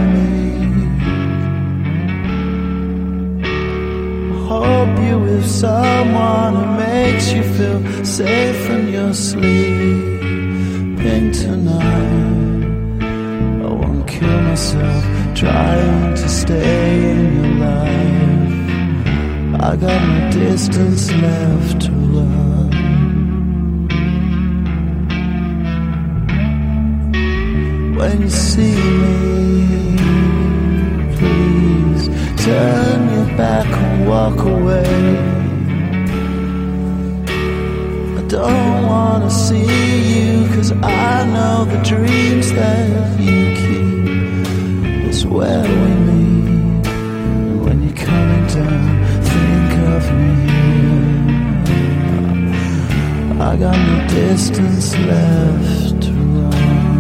me. I hope you're with someone who makes you feel safe in your sleeping tonight. I won't kill myself trying to stay in your life. I got no distance left to run. When you see me, please turn your back and walk away. I don't wanna see you, 'cause I know the dreams that you keep is where we meet. And when you're coming down, think of me. I got no distance left to run.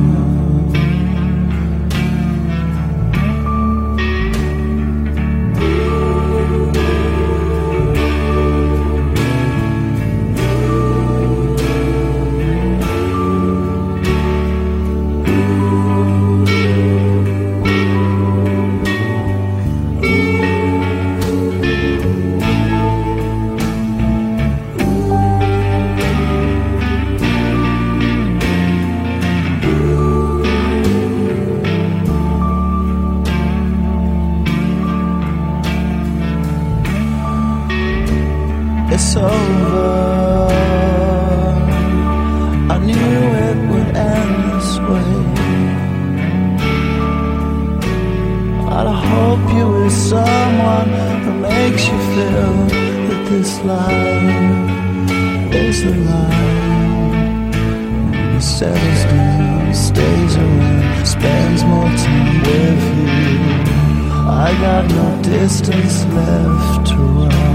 It's over. I knew it would end this way. But I hope you're with someone who makes you feel that this life is the life. And he settles down, stays around, spends more time with you. I got no distance left to run.